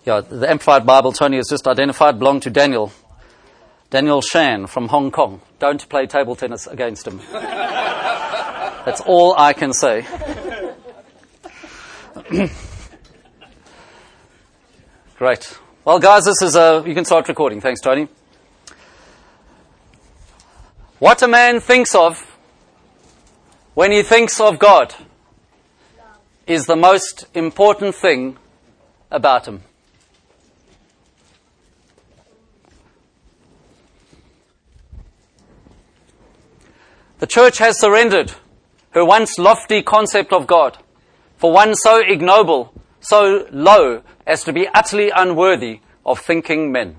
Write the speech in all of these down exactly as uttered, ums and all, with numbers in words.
Yeah, the Amplified Bible, Tony has just identified, belonged to Daniel. Daniel Shan from Hong Kong. Don't play table tennis against him. That's all I can say. Great. Well, guys, this is a... You can start recording. Thanks, Tony. What a man thinks of when he thinks of God is the most important thing about him. The church has surrendered her once lofty concept of God for one so ignoble, so low, as to be utterly unworthy of thinking men.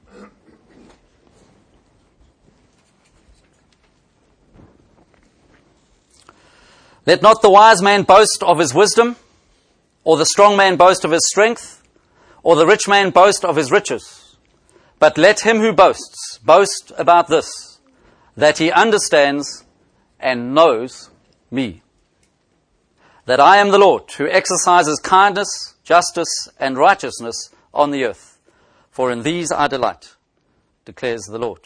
Let not the wise man boast of his wisdom, or the strong man boast of his strength, or the rich man boast of his riches. But let him who boasts boast about this, that he understands and knows me, that I am the Lord, who exercises kindness, justice, and righteousness on the earth. For in these I delight, declares the Lord.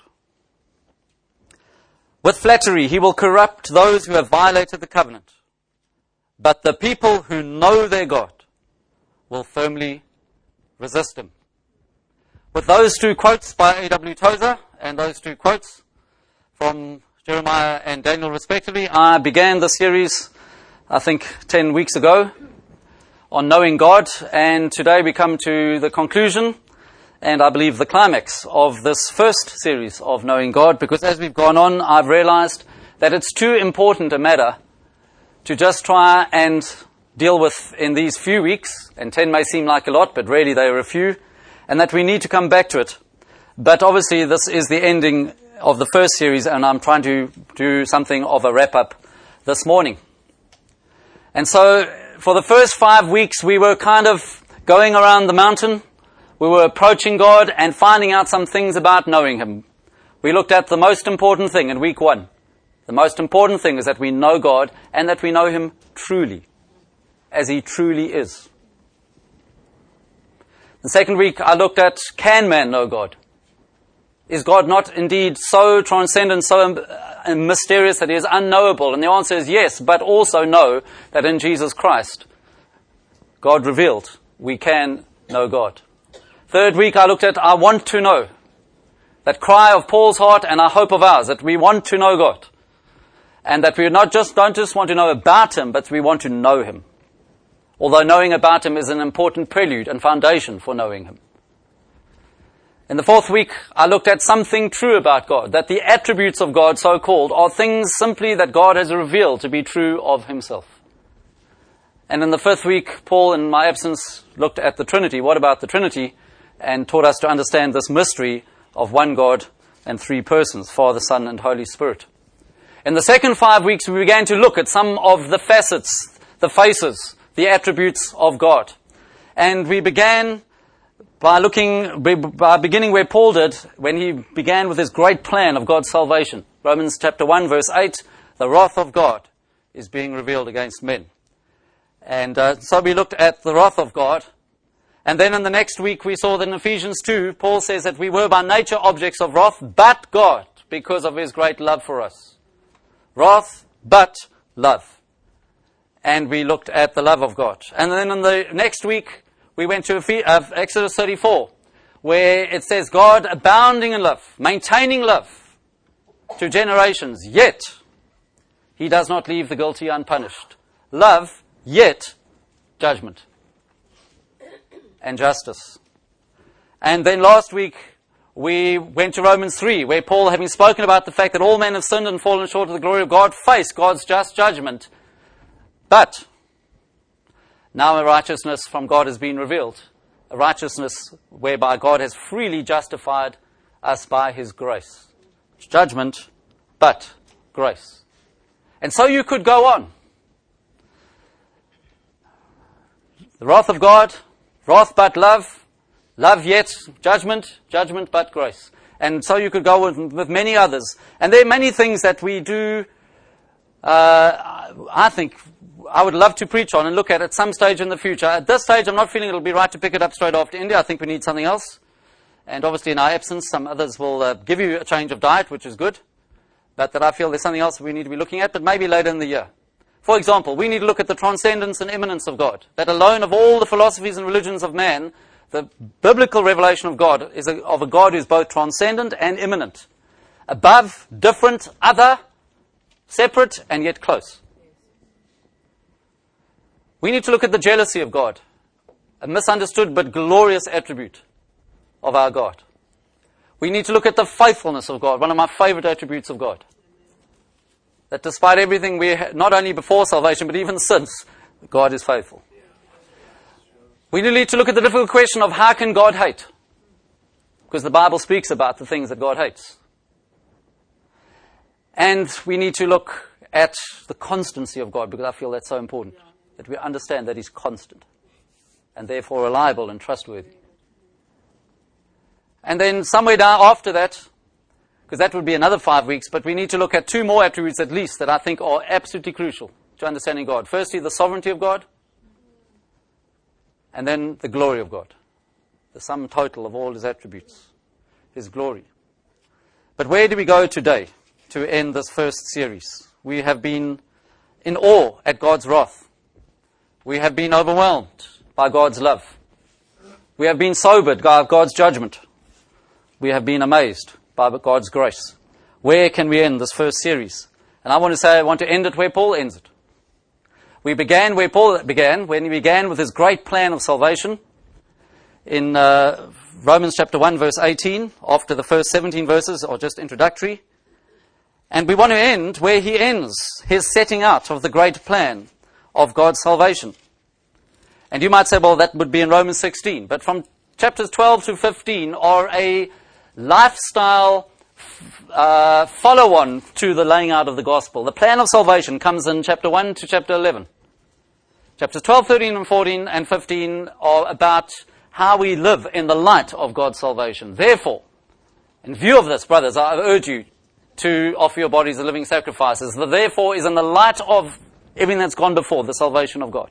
With flattery he will corrupt those who have violated the covenant, but the people who know their God will firmly resist him. With those two quotes by A W Tozer and those two quotes from Jeremiah and Daniel respectively, I began the series, I think, ten weeks ago on knowing God, and today we come to the conclusion and I believe the climax of this first series of knowing God, because as we've gone on, I've realized that it's too important a matter to just try and deal with in these few weeks, and ten may seem like a lot, but really they are a few, and that we need to come back to it. But obviously this is the ending of the first series, and I'm trying to do something of a wrap-up this morning. And so for the first five weeks we were kind of going around the mountain. We were approaching God and finding out some things about knowing Him. We looked at the most important thing in week one. The most important thing is that we know God and that we know Him truly, as He truly is. The second week I looked at, can man know God? Is God not indeed so transcendent, so uh, mysterious that He is unknowable? And the answer is yes, but also know that in Jesus Christ, God revealed, we can know God. Third week I looked at, I want to know. That cry of Paul's heart and I hope of ours, that we want to know God. And that we not just don't just want to know about Him, but we want to know Him. Although knowing about Him is an important prelude and foundation for knowing Him. In the fourth week, I looked at something true about God, that the attributes of God, so-called, are things simply that God has revealed to be true of Himself. And in the fifth week, Paul, in my absence, looked at the Trinity. What about the Trinity? And taught us to understand this mystery of one God and three persons, Father, Son, and Holy Spirit. In the second five weeks, we began to look at some of the facets, the faces, the attributes of God. And we began by looking, by beginning where Paul did, when he began with his great plan of God's salvation. Romans chapter one, verse eight, the wrath of God is being revealed against men. And uh, so we looked at the wrath of God. And then in the next week we saw that in Ephesians two, Paul says that we were by nature objects of wrath, but God, because of His great love for us. Wrath, but love. And we looked at the love of God. And then in the next week, we went to Exodus thirty-four, where it says, God abounding in love, maintaining love to generations, yet He does not leave the guilty unpunished. Love, yet judgment and justice. And then last week, we went to Romans three, where Paul, having spoken about the fact that all men have sinned and fallen short of the glory of God, face God's just judgment. But now a righteousness from God has been revealed, a righteousness whereby God has freely justified us by His grace. It's judgment, but grace. And so you could go on. The wrath of God, wrath but love, love yet judgment, judgment but grace. And so you could go with, with many others. And there are many things that we do uh, I think I would love to preach on and look at at some stage in the future. At this stage, I'm not feeling it'll be right to pick it up straight after India. I think we need something else. And obviously in our absence, some others will uh, give you a change of diet, which is good. But that I feel there's something else we need to be looking at, but maybe later in the year. For example, we need to look at the transcendence and immanence of God. That alone of all the philosophies and religions of man, the biblical revelation of God is a, of a God who's both transcendent and immanent. Above, different, other, separate, and yet close. We need to look at the jealousy of God, a misunderstood but glorious attribute of our God. We need to look at the faithfulness of God, one of my favorite attributes of God. That despite everything, we ha- not only before salvation, but even since, God is faithful. We need to look at the difficult question of how can God hate? Because the Bible speaks about the things that God hates. And we need to look at the constancy of God, because I feel that's so important. That we understand that He's constant, and therefore reliable and trustworthy. And then somewhere down after that, because that would be another five weeks, but we need to look at two more attributes at least that I think are absolutely crucial to understanding God. Firstly, the sovereignty of God, and then the glory of God. The sum total of all His attributes, His glory. But where do we go today to end this first series? We have been in awe at God's wrath. We have been overwhelmed by God's love. We have been sobered by God's judgment. We have been amazed by God's grace. Where can we end this first series? And I want to say, I want to end it where Paul ends it. We began where Paul began, when he began with his great plan of salvation in uh, Romans chapter one, verse eighteen, after the first seventeen verses are just introductory. And we want to end where he ends his setting out of the great plan of God's salvation. And you might say, well, that would be in Romans sixteen. But from chapters twelve to fifteen are a lifestyle uh, follow-on to the laying out of the gospel. The plan of salvation comes in chapter one to chapter eleven. Chapters twelve, thirteen, and fourteen, and fifteen are about how we live in the light of God's salvation. Therefore, in view of this, brothers, I urge you to offer your bodies as living sacrifices. The therefore is in the light of everything that's gone before, the salvation of God.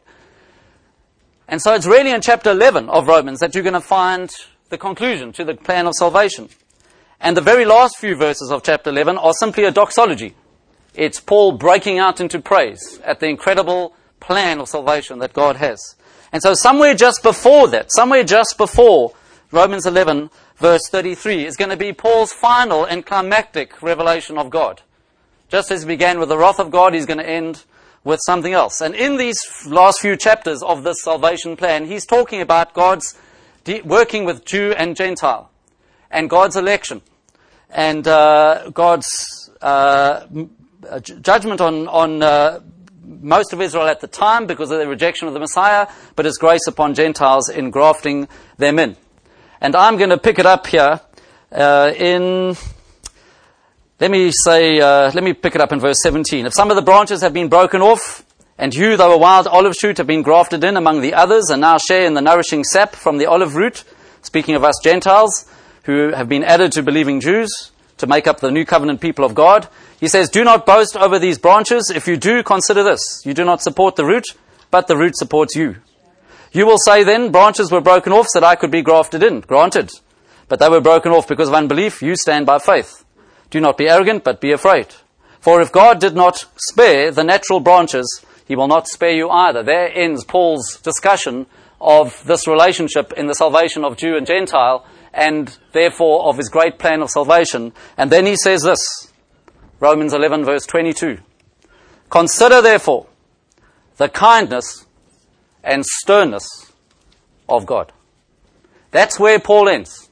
And so it's really in chapter eleven of Romans that you're going to find the conclusion to the plan of salvation. And the very last few verses of chapter eleven are simply a doxology. It's Paul breaking out into praise at the incredible plan of salvation that God has. And so somewhere just before that, somewhere just before Romans eleven, verse thirty-three, is going to be Paul's final and climactic revelation of God. Just as he began with the wrath of God, he's going to end with something else. And in these last few chapters of this salvation plan, he's talking about God's de- working with Jew and Gentile, and God's election, and uh, God's uh, judgment on, on uh, most of Israel at the time because of their rejection of the Messiah, but His grace upon Gentiles in grafting them in. And I'm going to pick it up here uh, in... Let me say, uh, let me pick it up in verse seventeen. If some of the branches have been broken off, and you, though a wild olive shoot, have been grafted in among the others, and now share in the nourishing sap from the olive root, speaking of us Gentiles, who have been added to believing Jews, to make up the new covenant people of God, he says, do not boast over these branches. If you do, consider this. You do not support the root, but the root supports you. You will say then, branches were broken off so that I could be grafted in. Granted. But they were broken off because of unbelief. You stand by faith. Do not be arrogant, but be afraid. For if God did not spare the natural branches, He will not spare you either. There ends Paul's discussion of this relationship in the salvation of Jew and Gentile, and therefore of his great plan of salvation. And then he says this, Romans eleven, verse twenty-two. Consider therefore the kindness and sternness of God. That's where Paul ends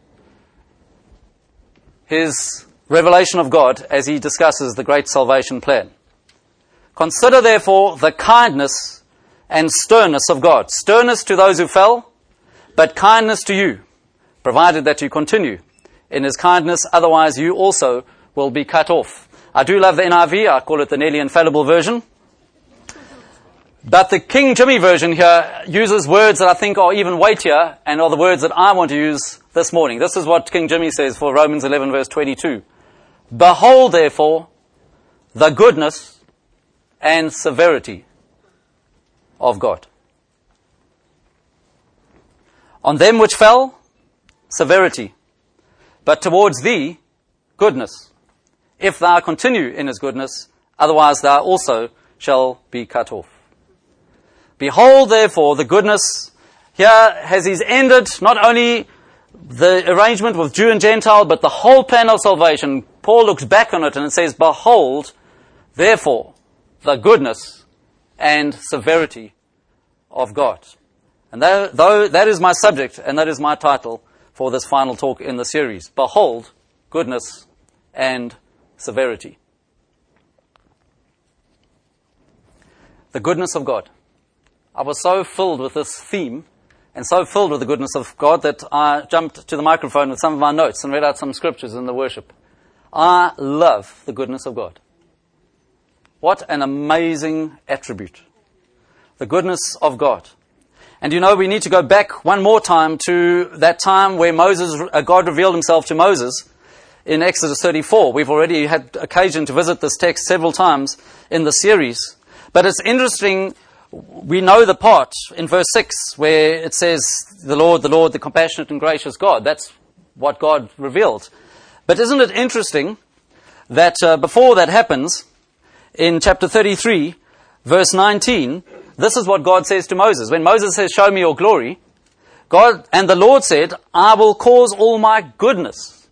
his revelation of God as he discusses the great salvation plan. Consider therefore the kindness and sternness of God. Sternness to those who fell, but kindness to you, provided that you continue in His kindness, otherwise you also will be cut off. I do love the N I V, I call it the nearly infallible version. But the King Jimmy version here uses words that I think are even weightier and are the words that I want to use this morning. This is what King Jimmy says for Romans eleven, verse twenty-two. Behold, therefore, the goodness and severity of God. On them which fell, severity, but towards thee, goodness, if thou continue in his goodness, otherwise thou also shall be cut off. Behold, therefore, the goodness. Here has he's ended not only the arrangement with Jew and Gentile, but the whole plan of salvation. Paul looks back on it and it says, behold, therefore, the goodness and severity of God. And though, though that is my subject and that is my title for this final talk in the series, behold, goodness and severity. The goodness of God. I was so filled with this theme and so filled with the goodness of God that I jumped to the microphone with some of my notes and read out some scriptures in the worship. I love the goodness of God. What an amazing attribute. The goodness of God. And you know, we need to go back one more time to that time where Moses, uh, God revealed himself to Moses in Exodus thirty-four. We've already had occasion to visit this text several times in the series. But it's interesting, we know the part in verse six where it says, the Lord, the Lord, the compassionate and gracious God. That's what God revealed. But isn't it interesting that uh, before that happens, in chapter thirty-three, verse nineteen, this is what God says to Moses. When Moses says, show me your glory, God and the Lord said, I will cause all my goodness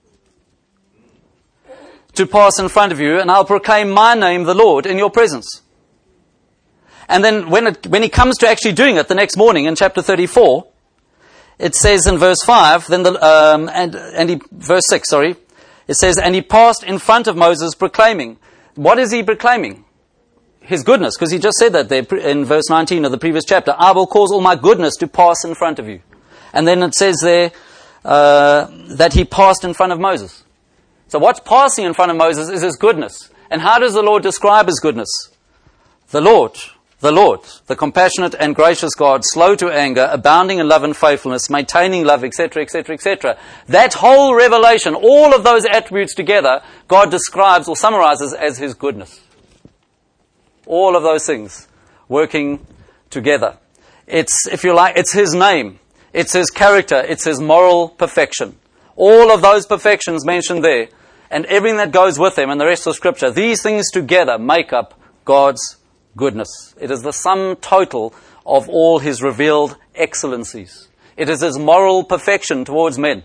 to pass in front of you, and I'll proclaim my name, the Lord, in your presence. And then when it, when he comes to actually doing it the next morning in chapter thirty-four, it says in verse five, then the, um, and, and he, verse six, sorry, it says, and he passed in front of Moses proclaiming. What is he proclaiming? His goodness, because he just said that there in verse nineteen of the previous chapter. I will cause all my goodness to pass in front of you. And then it says there uh, that he passed in front of Moses. So what's passing in front of Moses is his goodness. And how does the Lord describe his goodness? The Lord, the Lord, the compassionate and gracious God, slow to anger, abounding in love and faithfulness, maintaining love, et cetera, et cetera, et cetera. That whole revelation, all of those attributes together, God describes or summarizes as his goodness. All of those things working together. It's, if you like, it's his name. It's his character. It's his moral perfection. All of those perfections mentioned there and everything that goes with them and the rest of Scripture, these things together make up God's goodness. It is the sum total of all his revealed excellencies. It is his moral perfection towards men.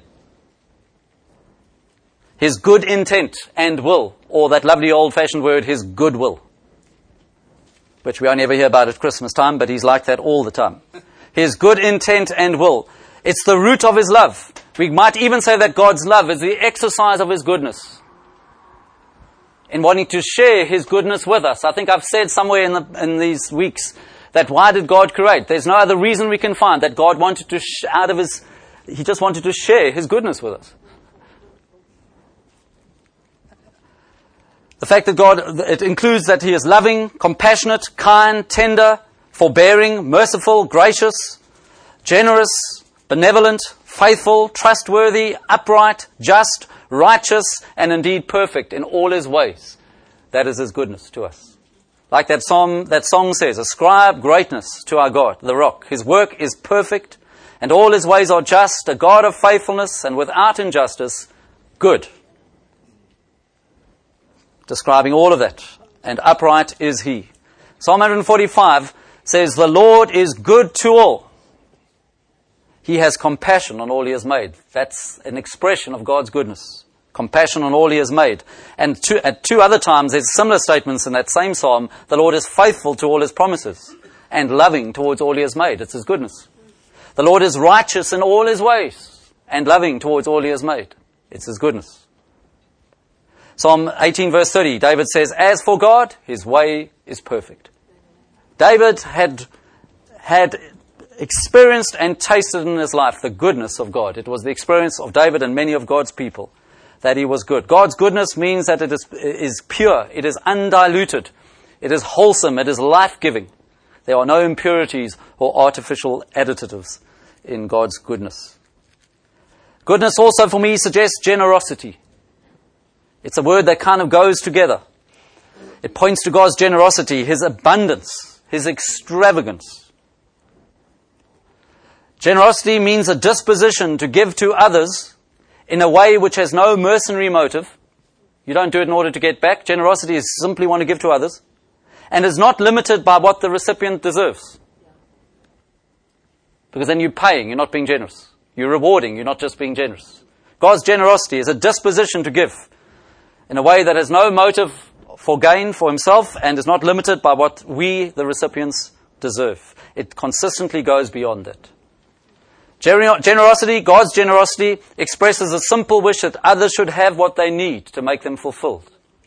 His good intent and will, or that lovely old-fashioned word, his goodwill, which we only ever hear about at Christmas time, but he's like that all the time. His good intent and will. It's the root of his love. We might even say that God's love is the exercise of his goodness in wanting to share his goodness with us. I think I've said somewhere in, the, in these weeks that why did God create? There's no other reason we can find that God wanted to, sh- out of his, he just wanted to share his goodness with us. The fact that God, it includes that he is loving, compassionate, kind, tender, forbearing, merciful, gracious, generous, benevolent, faithful, trustworthy, upright, just, righteous, and indeed perfect in all his ways. That is his goodness to us. Like that psalm, that song says, ascribe greatness to our God, the rock. His work is perfect, and all his ways are just, a God of faithfulness, and without injustice, good. Describing all of that. And upright is he. Psalm one forty-five says, the Lord is good to all. He has compassion on all he has made. That's an expression of God's goodness. Compassion on all he has made. And two, at two other times, there's similar statements in that same psalm. The Lord is faithful to all his promises and loving towards all he has made. It's his goodness. The Lord is righteous in all his ways and loving towards all he has made. It's his goodness. Psalm eighteen verse thirty, David says, as for God, his way is perfect. David had, had experienced and tasted in his life the goodness of God. It was the experience of David and many of God's people that he was good. God's goodness means that it is, is pure, it is undiluted, it is wholesome, it is life-giving. There are no impurities or artificial additives in God's goodness. Goodness also for me suggests generosity. It's a word that kind of goes together. It points to God's generosity, His abundance, His extravagance. Generosity means a disposition to give to others in a way which has no mercenary motive. You don't do it in order to get back. Generosity is simply want to give to others, and is not limited by what the recipient deserves. Because then you're paying, you're not being generous. You're rewarding, you're not just being generous. God's generosity is a disposition to give in a way that has no motive for gain for Himself and is not limited by what we, the recipients, deserve. It consistently goes beyond it. Generosity, God's generosity, expresses a simple wish that others should have what they need to make them fulfilled.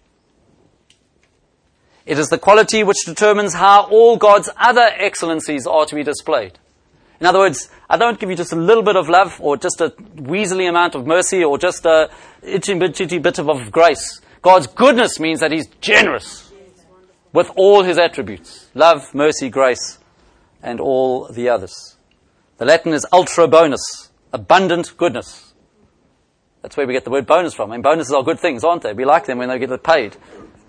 It is the quality which determines how all God's other excellencies are to be displayed. In other words, I don't give you just a little bit of love or just a weaselly amount of mercy or just a itchy bitty bit of grace. God's goodness means that He's generous with all His attributes. Love, mercy, grace, and all the others. The Latin is ultra bonus, abundant goodness. That's where we get the word bonus from. And bonuses are good things, aren't they? We like them when they get it paid.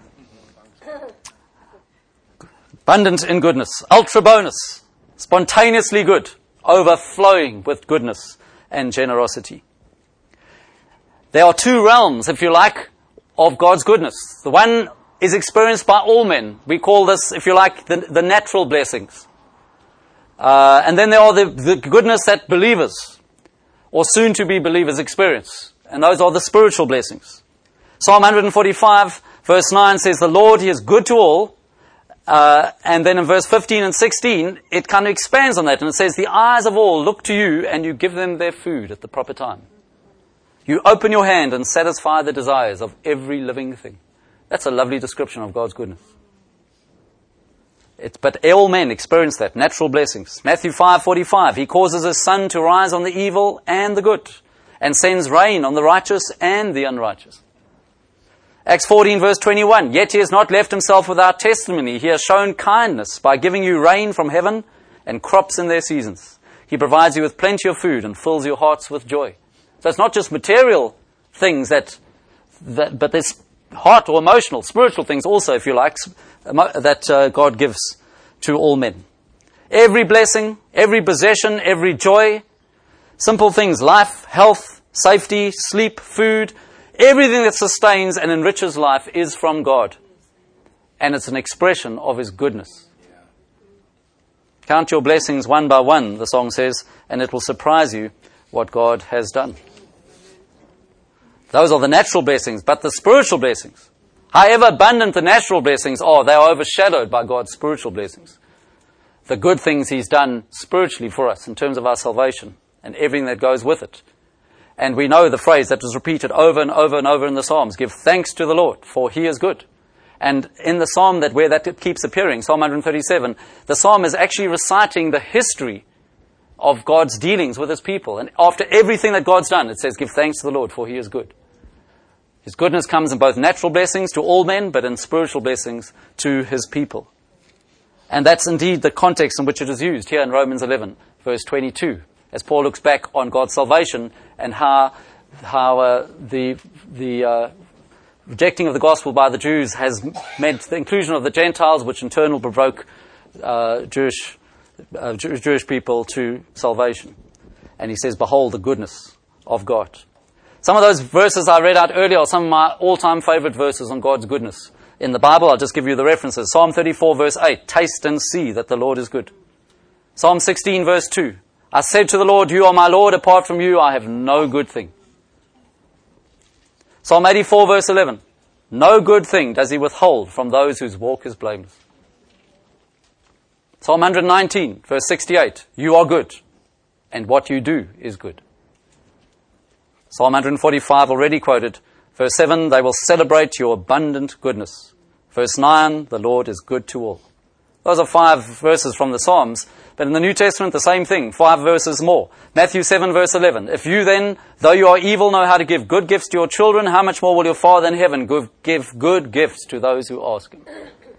Abundant in goodness, ultra bonus, spontaneously good, overflowing with goodness and generosity. There are two realms, if you like, of God's goodness. The one is experienced by all men. We call this, if you like, the, the natural blessings. Uh, and then there are the, the goodness that believers, or soon-to-be believers, experience. And those are the spiritual blessings. Psalm one forty-five, verse nine says, the Lord, He is good to all. Uh, and then in verse fifteen and sixteen, it kind of expands on that. And it says, the eyes of all look to you, and you give them their food at the proper time. You open your hand and satisfy the desires of every living thing. That's a lovely description of God's goodness. It's, but all men experience that, natural blessings. Matthew five forty-five, He causes His sun to rise on the evil and the good, and sends rain on the righteous and the unrighteous. Acts fourteen verse twenty-one, yet He has not left Himself without testimony. He has shown kindness by giving you rain from heaven and crops in their seasons. He provides you with plenty of food and fills your hearts with joy. So it's not just material things that, that but there's heart or emotional, spiritual things also, if you like, that uh, God gives to all men. Every blessing, every possession, every joy, simple things, life, health, safety, sleep, food, everything that sustains and enriches life is from God. And it's an expression of His goodness. Count your blessings one by one, the song says, and it will surprise you what God has done. Those are the natural blessings, but the spiritual blessings, however abundant the natural blessings are, they are overshadowed by God's spiritual blessings. The good things He's done spiritually for us in terms of our salvation and everything that goes with it. And we know the phrase that was repeated over and over and over in the Psalms, give thanks to the Lord, for He is good. And in the Psalm that where that keeps appearing, Psalm one thirty-seven, the Psalm is actually reciting the history of God's dealings with His people. And after everything that God's done, it says, give thanks to the Lord, for He is good. His goodness comes in both natural blessings to all men, but in spiritual blessings to His people. And that's indeed the context in which it is used here in Romans eleven, verse twenty-two, as Paul looks back on God's salvation and how how uh, the the uh, rejecting of the gospel by the Jews has meant the inclusion of the Gentiles, which in turn will provoke uh, Jewish uh, Jewish people to salvation. And he says, behold the goodness of God. Some of those verses I read out earlier are some of my all-time favorite verses on God's goodness. In the Bible, I'll just give you the references. Psalm thirty-four, verse eight, taste and see that the Lord is good. Psalm sixteen, verse two, I said to the Lord, you are my Lord, apart from you I have no good thing. Psalm eighty-four, verse eleven, no good thing does He withhold from those whose walk is blameless. Psalm one nineteen, verse sixty-eight, you are good, and what you do is good. Psalm one forty-five, already quoted, verse seven, they will celebrate your abundant goodness. Verse nine, the Lord is good to all. Those are five verses from the Psalms, but in the New Testament, the same thing, five verses more. Matthew seven, verse eleven, if you then, though you are evil, know how to give good gifts to your children, how much more will your Father in heaven give good gifts to those who ask Him?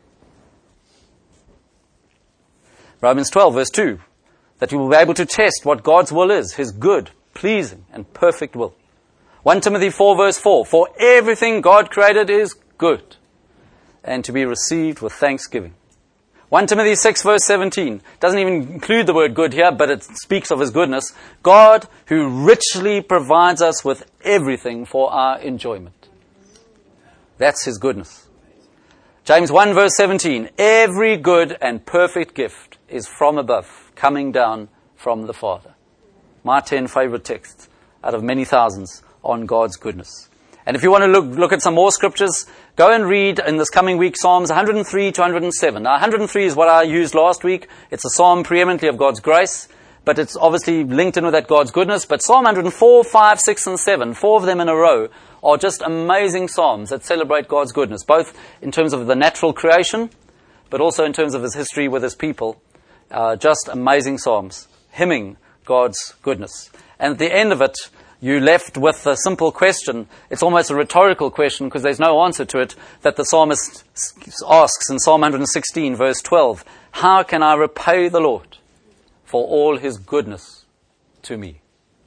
Romans twelve, verse two, that you will be able to test what God's will is, His good, pleasing, and perfect will. First Timothy four, verse four, for everything God created is good. and to be received with thanksgiving. First Timothy six verse seventeen doesn't even include the word good here, but it speaks of his goodness. God who richly provides us with everything for our enjoyment. That's his goodness. James one verse seventeen, every good and perfect gift is from above, coming down from the Father. My ten favorite texts out of many thousands on God's goodness. And if you want to look, look at some more scriptures, go and read in this coming week Psalms one hundred three to one hundred seven. Now one hundred three is what I used last week. It's a psalm preeminently of God's grace, but it's obviously linked in with that God's goodness. But Psalm one hundred four, five, six, and seven, four of them in a row, are just amazing psalms that celebrate God's goodness, both in terms of the natural creation, but also in terms of his history with his people. Uh, just amazing psalms, hymning God's goodness. And at the end of it, you're left with a simple question. It's almost a rhetorical question because there's no answer to it, that the psalmist asks in Psalm one hundred sixteen, verse twelve, how can I repay the Lord for all his goodness to me?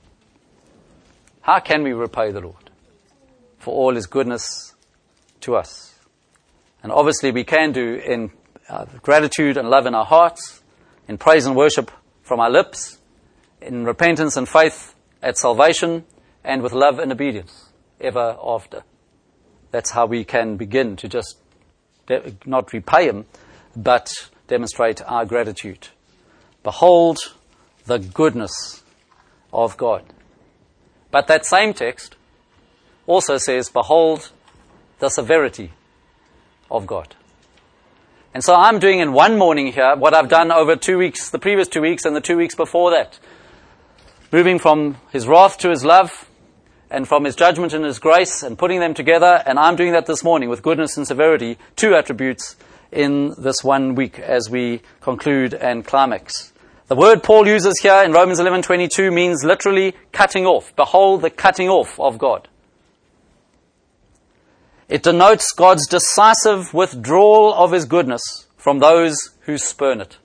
How can we repay the Lord for all his goodness to us? And obviously we can do in uh, gratitude and love in our hearts, in praise and worship from our lips, in repentance and faith at salvation, and with love and obedience ever after. That's how we can begin to just de- not repay him, but demonstrate our gratitude. Behold the goodness of God. But that same text also says, behold the severity of God. And so I'm doing in one morning here what I've done over two weeks, the previous two weeks and the two weeks before that. Moving from his wrath to his love, and from his judgment and his grace, and putting them together. And I'm doing that this morning with goodness and severity, two attributes in this one week as we conclude and climax. The word Paul uses here in Romans eleven twenty-two means literally cutting off. Behold the cutting off of God. It denotes God's decisive withdrawal of his goodness from those who spurn it.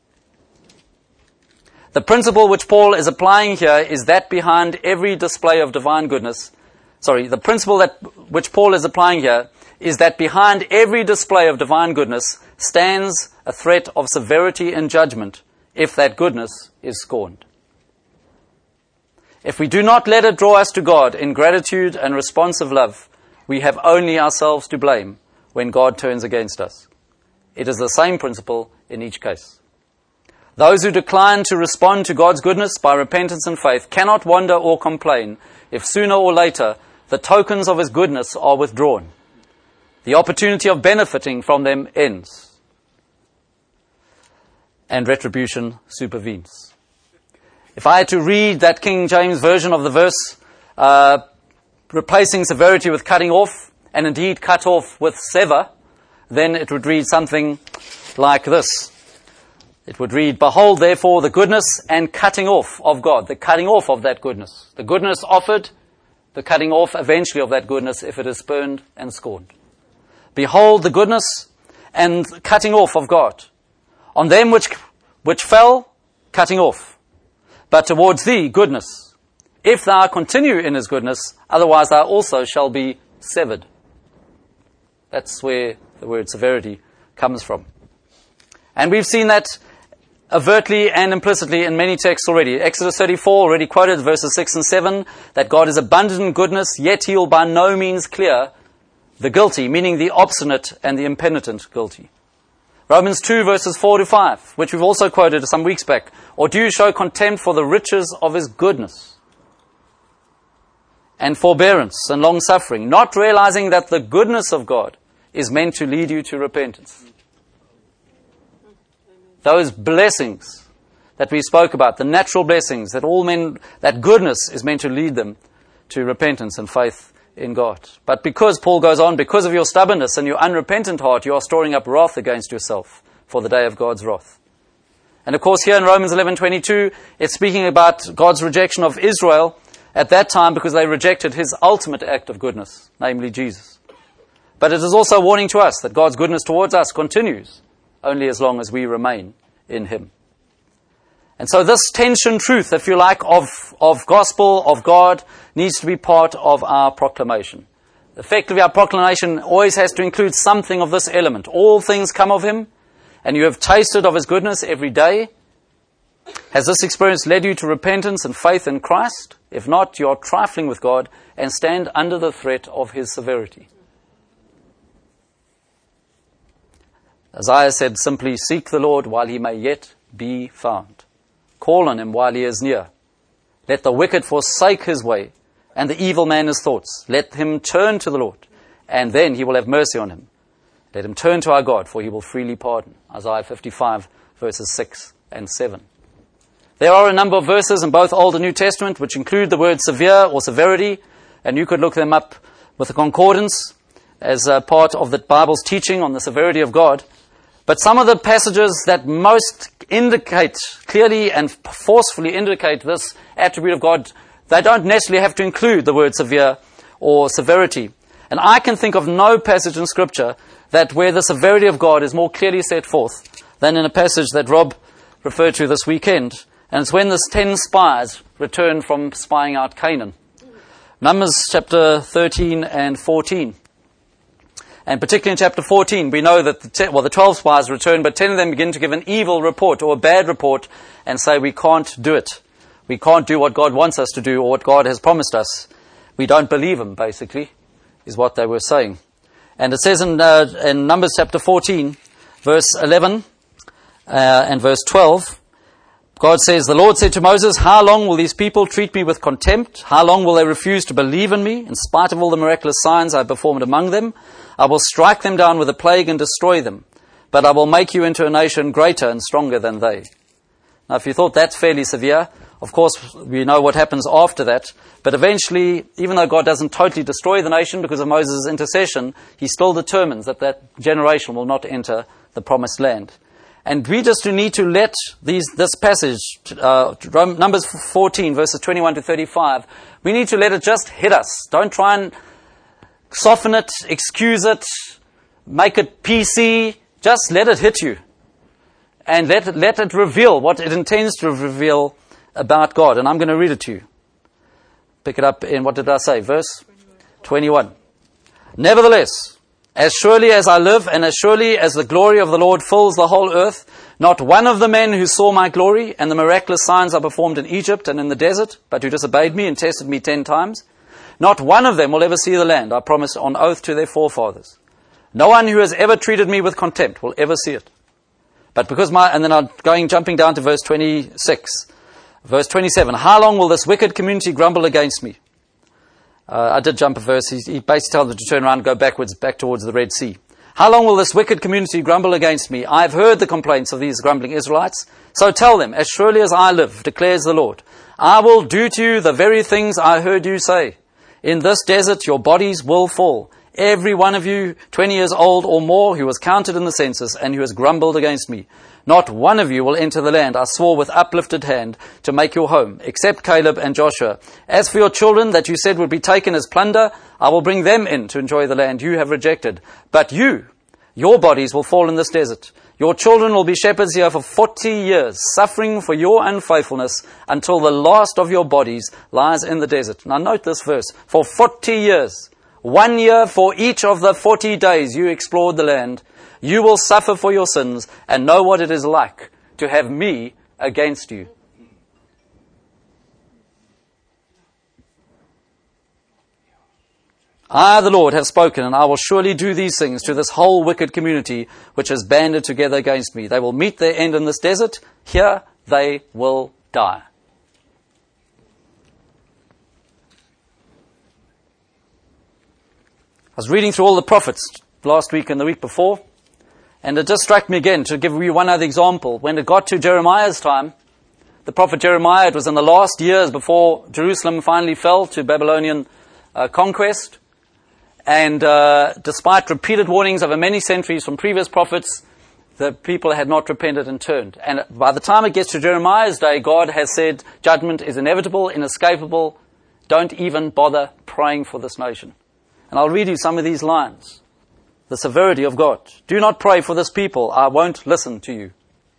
The principle which Paul is applying here is that behind every display of divine goodness, sorry, the principle that which Paul is applying here is that behind every display of divine goodness stands a threat of severity and judgment if that goodness is scorned. If we do not let it draw us to God in gratitude and responsive love, we have only ourselves to blame when God turns against us. It is the same principle in each case. Those who decline to respond to God's goodness by repentance and faith cannot wonder or complain if sooner or later the tokens of his goodness are withdrawn. The opportunity of benefiting from them ends, and retribution supervenes. If I had to read that King James version of the verse, uh, replacing severity with cutting off, and indeed cut off with sever, then it would read something like this. It would read, behold, therefore, the goodness and cutting off of God, the cutting off of that goodness. The goodness offered, the cutting off eventually of that goodness if it is spurned and scorned. Behold, the goodness and cutting off of God. On them which which fell, cutting off. But towards thee, goodness. If thou continue in his goodness, otherwise thou also shall be severed. That's where the word severity comes from. And we've seen that overtly and implicitly in many texts already. Exodus thirty-four already quoted verses six and seven, that God is abundant in goodness, yet he will by no means clear the guilty, meaning the obstinate and the impenitent guilty. Romans two verses four to five, which we've also quoted some weeks back. Or do you show contempt for the riches of his goodness and forbearance and long suffering, not realizing that the goodness of God is meant to lead you to repentance? Those blessings that we spoke about, the natural blessings that all men, that goodness is meant to lead them to repentance and faith in God. But because, Paul goes on, because of your stubbornness and your unrepentant heart, you are storing up wrath against yourself for the day of God's wrath. And of course here in Romans eleven twenty-two, it's speaking about God's rejection of Israel at that time because they rejected his ultimate act of goodness, namely Jesus. But it is also a warning to us that God's goodness towards us continues only as long as we remain in him. And so this tension truth, if you like, of, of gospel, of God, needs to be part of our proclamation. Effectively, our proclamation always has to include something of this element. All things come of him, and you have tasted of his goodness every day. Has this experience led you to repentance and faith in Christ? If not, you are trifling with God and stand under the threat of his severity. Isaiah said simply, seek the Lord while he may yet be found. Call on him while he is near. Let the wicked forsake his way, and the evil man his thoughts. Let him turn to the Lord, and then he will have mercy on him. Let him turn to our God, for he will freely pardon. Isaiah fifty-five, verses six and seven. There are a number of verses in both Old and New Testament which include the word severe or severity, and you could look them up with the concordance as a part of the Bible's teaching on the severity of God. But some of the passages that most indicate, clearly and forcefully indicate this attribute of God, they don't necessarily have to include the word severe or severity. And I can think of no passage in Scripture that where the severity of God is more clearly set forth than in a passage that Rob referred to this weekend. And it's when the ten spies returned from spying out Canaan. Numbers chapter thirteen and fourteen. And particularly in chapter fourteen, we know that the, te- well, the twelve spies return, but ten of them begin to give an evil report or a bad report and say, we can't do it. We can't do what God wants us to do or what God has promised us. We don't believe him, basically, is what they were saying. And it says in, uh, in Numbers chapter fourteen, verse eleven uh, and verse twelve, God says, the Lord said to Moses, how long will these people treat me with contempt? How long will they refuse to believe in me, in spite of all the miraculous signs I performed among them? I will strike them down with a plague and destroy them, but I will make you into a nation greater and stronger than they. Now, if you thought that's fairly severe, of course, we know what happens after that. But eventually, even though God doesn't totally destroy the nation because of Moses' intercession, he still determines that that generation will not enter the promised land. And we just need to let these this passage, uh, Numbers fourteen, verses twenty-one to thirty-five, we need to let it just hit us. Don't try and soften it, excuse it, make it P C. Just let it hit you. And let it, let it reveal what it intends to reveal about God. And I'm going to read it to you. Pick it up in, what did I say? Verse twenty-one. Nevertheless, as surely as I live, and as surely as the glory of the Lord fills the whole earth, not one of the men who saw my glory and the miraculous signs I performed in Egypt and in the desert, but who disobeyed me and tested me ten times, not one of them will ever see the land I promised on oath to their forefathers. No one who has ever treated me with contempt will ever see it. But because my, and then I'm going, jumping down to verse twenty-six, verse twenty-seven, how long will this wicked community grumble against me? Uh, I did jump a verse. He, he basically told them to turn around and go backwards, back towards the Red Sea. How long will this wicked community grumble against me? I have heard the complaints of these grumbling Israelites. So tell them, as surely as I live, declares the Lord, I will do to you the very things I heard you say. In this desert your bodies will fall. Every one of you, twenty years old or more, who was counted in the census and who has grumbled against me. Not one of you will enter the land I swore with uplifted hand to make your home, except Caleb and Joshua. As for your children that you said would be taken as plunder, I will bring them in to enjoy the land you have rejected. But you, your bodies will fall in this desert. Your children will be shepherds here for forty years, suffering for your unfaithfulness until the last of your bodies lies in the desert. Now note this verse. For forty years, one year for each of the forty days you explored the land, you will suffer for your sins and know what it is like to have me against you. I, the Lord, have spoken, and I will surely do these things to this whole wicked community which has banded together against me. They will meet their end in this desert. Here they will die. I was reading through all the prophets last week and the week before, and it just struck me again to give you one other example. When it got to Jeremiah's time, the prophet Jeremiah, it was in the last years before Jerusalem finally fell to Babylonian uh, conquest. And uh, despite repeated warnings over many centuries from previous prophets, the people had not repented and turned. And by the time it gets to Jeremiah's day, God has said judgment is inevitable, inescapable. Don't even bother praying for this nation. And I'll read you some of these lines. The severity of God. Do not pray for this people. I won't listen to you.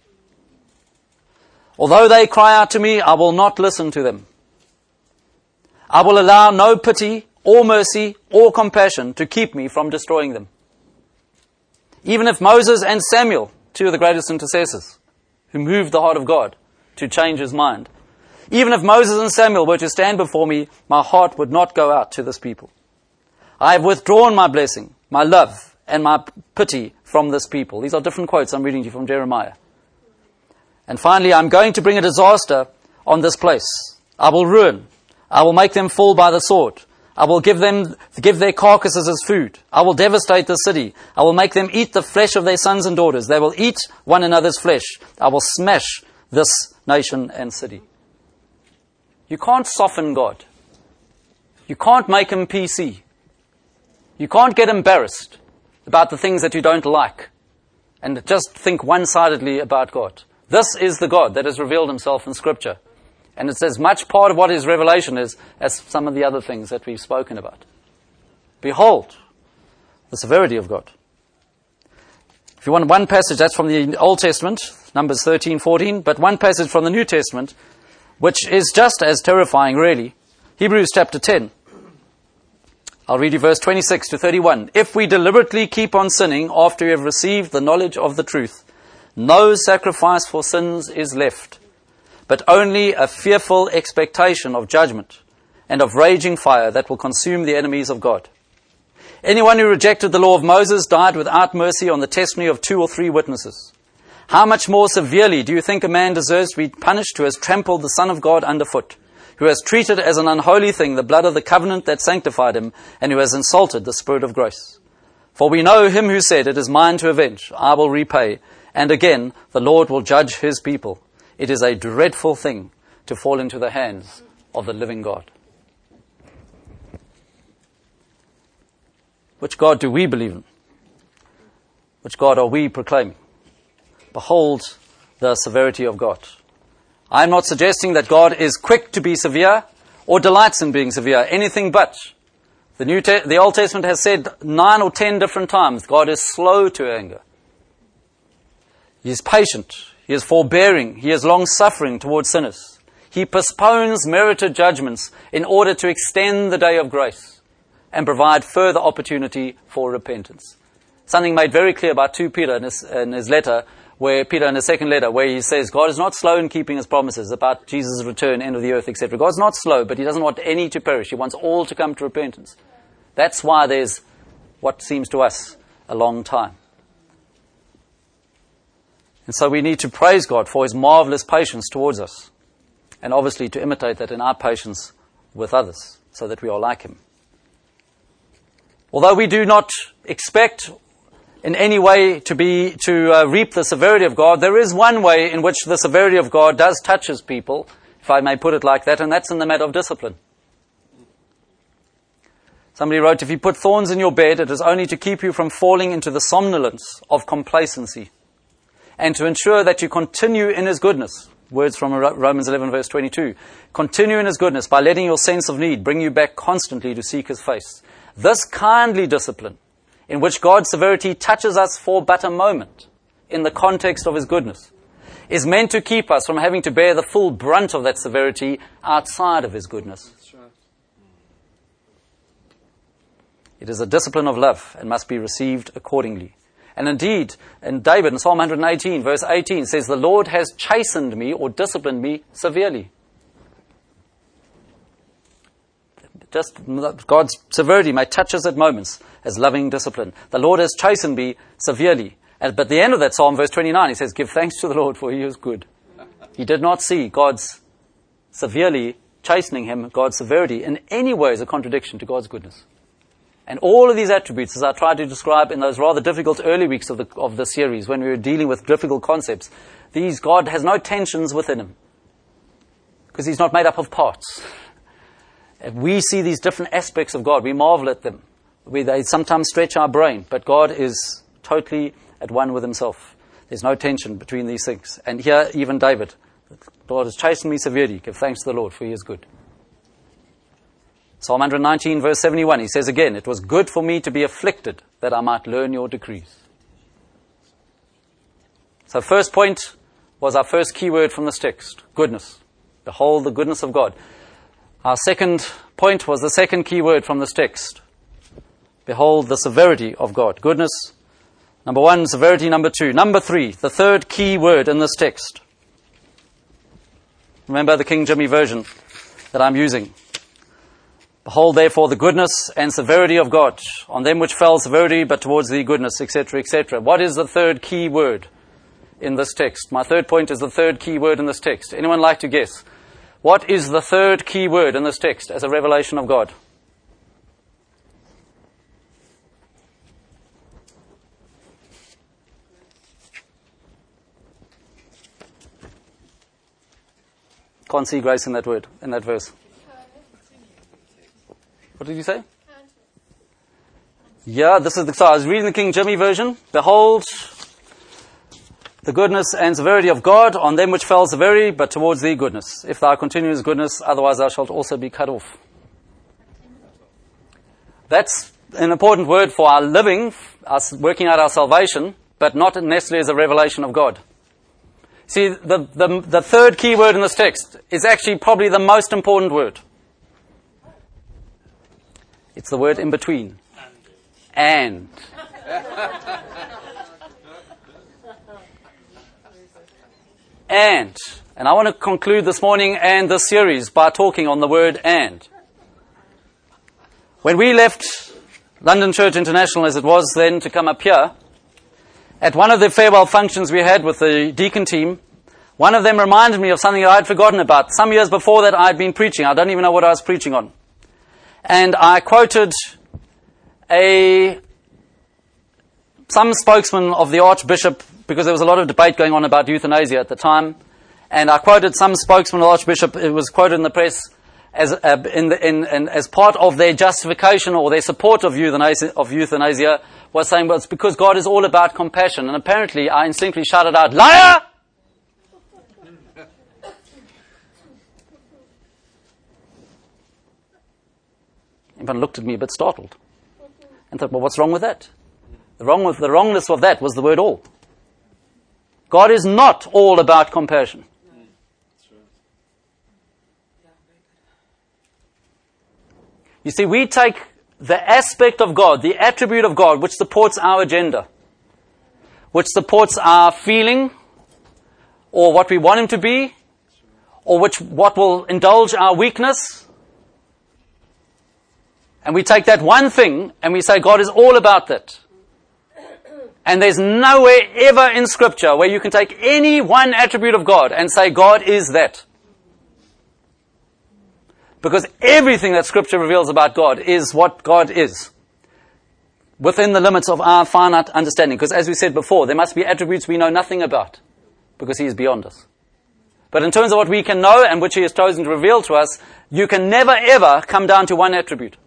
Although they cry out to me, I will not listen to them. I will allow no pity or mercy or compassion to keep me from destroying them. Even if Moses and Samuel, two of the greatest intercessors, who moved the heart of God to change his mind, even if Moses and Samuel were to stand before me, my heart would not go out to this people. I have withdrawn my blessing, my love, and my pity from this people. These are different quotes I'm reading to you from Jeremiah. And finally, I'm going to bring a disaster on this place. I will ruin. I will make them fall by the sword. I will give them, give their carcasses as food. I will devastate the city. I will make them eat the flesh of their sons and daughters. They will eat one another's flesh. I will smash this nation and city. You can't soften God. You can't make him P C. You can't get embarrassed about the things that you don't like and just think one-sidedly about God. This is the God that has revealed himself in Scripture. And it's as much part of what his revelation is as some of the other things that we've spoken about. Behold, the severity of God. If you want one passage, that's from the Old Testament, Numbers thirteen, fourteen, but one passage from the New Testament, which is just as terrifying, really. Hebrews chapter ten. I'll read you verse twenty-six to thirty-one. If we deliberately keep on sinning after we have received the knowledge of the truth, no sacrifice for sins is left, but only a fearful expectation of judgment and of raging fire that will consume the enemies of God. Anyone who rejected the law of Moses died without mercy on the testimony of two or three witnesses. How much more severely do you think a man deserves to be punished who has trampled the Son of God underfoot, who has treated as an unholy thing the blood of the covenant that sanctified him, and who has insulted the Spirit of grace? For we know him who said, "It is mine to avenge, I will repay." And again, the Lord will judge his people. It is a dreadful thing to fall into the hands of the living God. Which God do we believe in? Which God are we proclaiming? Behold the severity of God. I'm not suggesting that God is quick to be severe or delights in being severe, anything but. The, New Te- the Old Testament has said nine or ten different times God is slow to anger. He is patient. He is forbearing. He is long-suffering towards sinners. He postpones merited judgments in order to extend the day of grace and provide further opportunity for repentance. Something made very clear by Second Peter in his, in his letter, where Peter in his second letter, where he says God is not slow in keeping his promises about Jesus' return, end of the earth, et cetera. God's not slow, but he doesn't want any to perish. He wants all to come to repentance. That's why there's what seems to us a long time. And so we need to praise God for his marvelous patience towards us, and obviously to imitate that in our patience with others, so that we are like him. Although we do not expect in any way to be to uh, reap the severity of God, there is one way in which the severity of God does touch his people, if I may put it like that, and that's in the matter of discipline. Somebody wrote, if you put thorns in your bed, it is only to keep you from falling into the somnolence of complacency, and to ensure that you continue in his goodness. Words from Romans eleven, verse twenty-two. Continue in his goodness by letting your sense of need bring you back constantly to seek his face. This kindly discipline, in which God's severity touches us for but a moment, in the context of his goodness, is meant to keep us from having to bear the full brunt of that severity outside of his goodness. That's right. It is a discipline of love and must be received accordingly. And indeed, in David, in Psalm one eighteen, verse eighteen, says, the Lord has chastened me or disciplined me severely. Just God's severity may touch us at moments as loving discipline. The Lord has chastened me severely. And, but at the end of that Psalm, verse twenty-nine, he says, give thanks to the Lord, for he is good. He did not see God's severely chastening him, God's severity, in any way as a contradiction to God's goodness. And all of these attributes, as I tried to describe in those rather difficult early weeks of the of the series, when we were dealing with difficult concepts, these God has no tensions within him, because he's not made up of parts. If we see these different aspects of God, we marvel at them. We, they sometimes stretch our brain, but God is totally at one with himself. There's no tension between these things. And here, even David, God has chastened me severely. Give thanks to the Lord, for he is good. Psalm one nineteen, verse seventy-one, he says again, it was good for me to be afflicted, that I might learn your decrees. So first point was our first key word from this text, goodness. Behold the goodness of God. Our second point was the second key word from this text. Behold the severity of God. Goodness, number one, severity, number two. Number three, the third key word in this text. Remember the King Jimmy version that I'm using. Behold, therefore, the goodness and severity of God. On them which fell severity, but towards thee goodness, et cetera, et cetera. What is the third key word in this text? My third point is the third key word in this text. Anyone like to guess? What is the third key word in this text as a revelation of God? Can't see grace in that word, in that verse. What did you say? Yeah, this is the, so I was reading the King Jimmy version. Behold, the goodness and severity of God on them which fell severity, but towards thee goodness. If thou continuest goodness, otherwise thou shalt also be cut off. That's an important word for our living, us working out our salvation, but not necessarily as a revelation of God. See, the, the, the third key word in this text is actually probably the most important word. It's the word in between. And. And. And I want to conclude this morning and this series by talking on the word and. When we left London Church International, as it was then, to come up here, at one of the farewell functions we had with the deacon team, one of them reminded me of something that I'd forgotten about. Some years before that I'd been preaching. I don't even know what I was preaching on. And I quoted a some spokesman of the Archbishop, because there was a lot of debate going on about euthanasia at the time, and I quoted some spokesman of the Archbishop. It was quoted in the press as uh, in, the, in, in as part of their justification or their support of euthanasia, of euthanasia was saying, well, it's because God is all about compassion. And apparently I instinctively shouted out, liar! Everyone looked at me a bit startled and thought, well, what's wrong with that? The, wrong with, the wrongness of that was the word all. God is not all about compassion. You see, we take the aspect of God, the attribute of God, which supports our agenda, which supports our feeling, or what we want Him to be, or which what will indulge our weakness. And we take that one thing and we say God is all about that. And there's nowhere ever in Scripture where you can take any one attribute of God and say God is that. Because everything that Scripture reveals about God is what God is, within the limits of our finite understanding. Because as we said before, there must be attributes we know nothing about, because He is beyond us. But in terms of what we can know and which He has chosen to reveal to us, you can never ever come down to one attribute.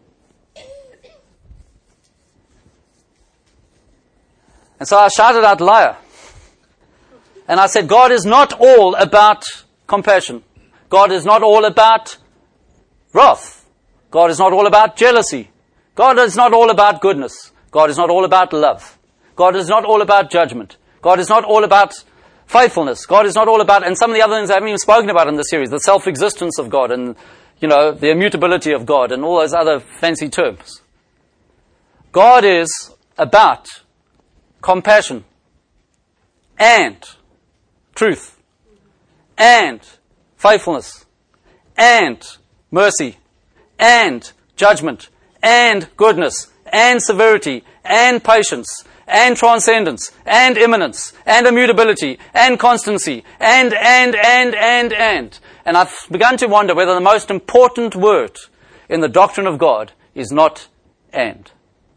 And so I shouted out, liar. And I said, God is not all about compassion. God is not all about wrath. God is not all about jealousy. God is not all about goodness. God is not all about love. God is not all about judgment. God is not all about faithfulness. God is not all about, and some of the other things I haven't even spoken about in this series, the self-existence of God and, you know, the immutability of God and all those other fancy terms. God is about compassion and truth and faithfulness and mercy and judgment and goodness and severity and patience and transcendence and immanence and immutability and constancy and, and, and, and, and. And I've begun to wonder whether the most important word in the doctrine of God is not and.